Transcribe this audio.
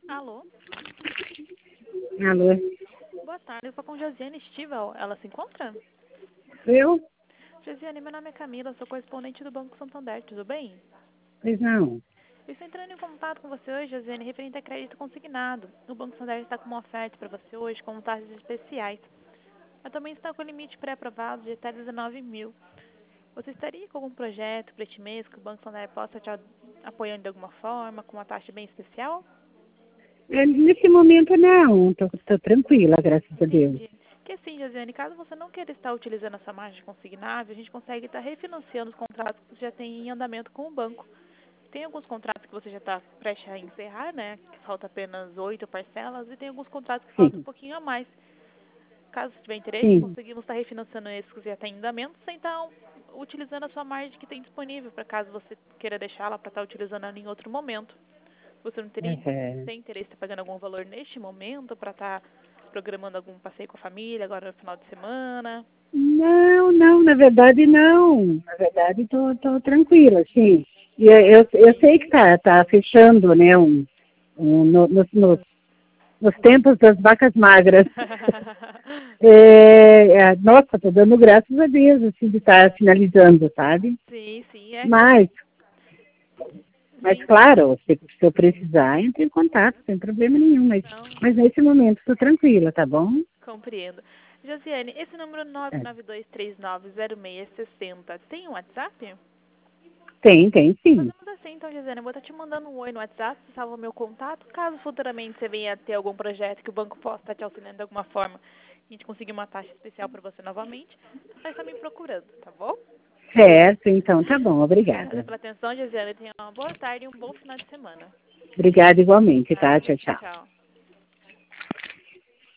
Alô? Alô? Boa tarde, eu estou com Josiane Stivel. Ela se encontra? Eu? Josiane, meu nome é Camila, sou correspondente do Banco Santander, tudo bem? Pois não. Eu estou entrando em contato com você hoje, Josiane, referente a crédito consignado. O Banco Santander está com uma oferta para você hoje com taxas especiais. Mas também está com limite pré-aprovado de até 19 mil. Você estaria com algum projeto para este mês que o Banco Santander possa te apoiando de alguma forma, com uma taxa bem especial? Nesse momento não, tô tranquila, graças a Deus. Entendi. Que assim, Josiane, caso você não queira estar utilizando essa margem consignável, a gente consegue estar refinanciando os contratos que já tem em andamento com o banco. Tem alguns contratos que você já está prestes a encerrar, né? Que falta apenas 8 parcelas, e tem alguns contratos que faltam um Sim, pouquinho a mais. Caso você tiver interesse, sim, conseguimos estar refinanciando esses que já têm em andamento, sem estar utilizando a sua margem que tem disponível, para caso você queira deixá-la para estar utilizando ela em outro momento. Você não teria é. tem interesse em estar pagando algum valor neste momento para estar programando algum passeio com a família agora no final de semana? Não, na verdade não. Na verdade tô tranquila, sim. E eu sei que tá fechando, né, nos tempos das vacas magras. Nossa, tô dando graças a Deus, assim, de estar finalizando, sabe? Sim, sim, é. Mas Sim, claro, se eu precisar, entre em contato, sem problema nenhum. não, Mas nesse momento estou tranquila, tá bom? compreendo. Josiane, esse número É. 992390660 tem um WhatsApp? Tem sim. Fazemos assim, então, Josiane, eu vou estar te mandando um oi no WhatsApp, você salva o meu contato. Caso futuramente você venha a ter algum projeto que o banco possa estar te auxiliando de alguma forma, a gente conseguir uma taxa especial para você novamente, vai estar me procurando, tá bom? Certo, então tá bom, Obrigada obrigada. pela atenção, Josiane. Tenha uma boa tarde e um bom final de semana. Obrigada igualmente, tá? Obrigada. Tchau, Tchau, tchau. tchau.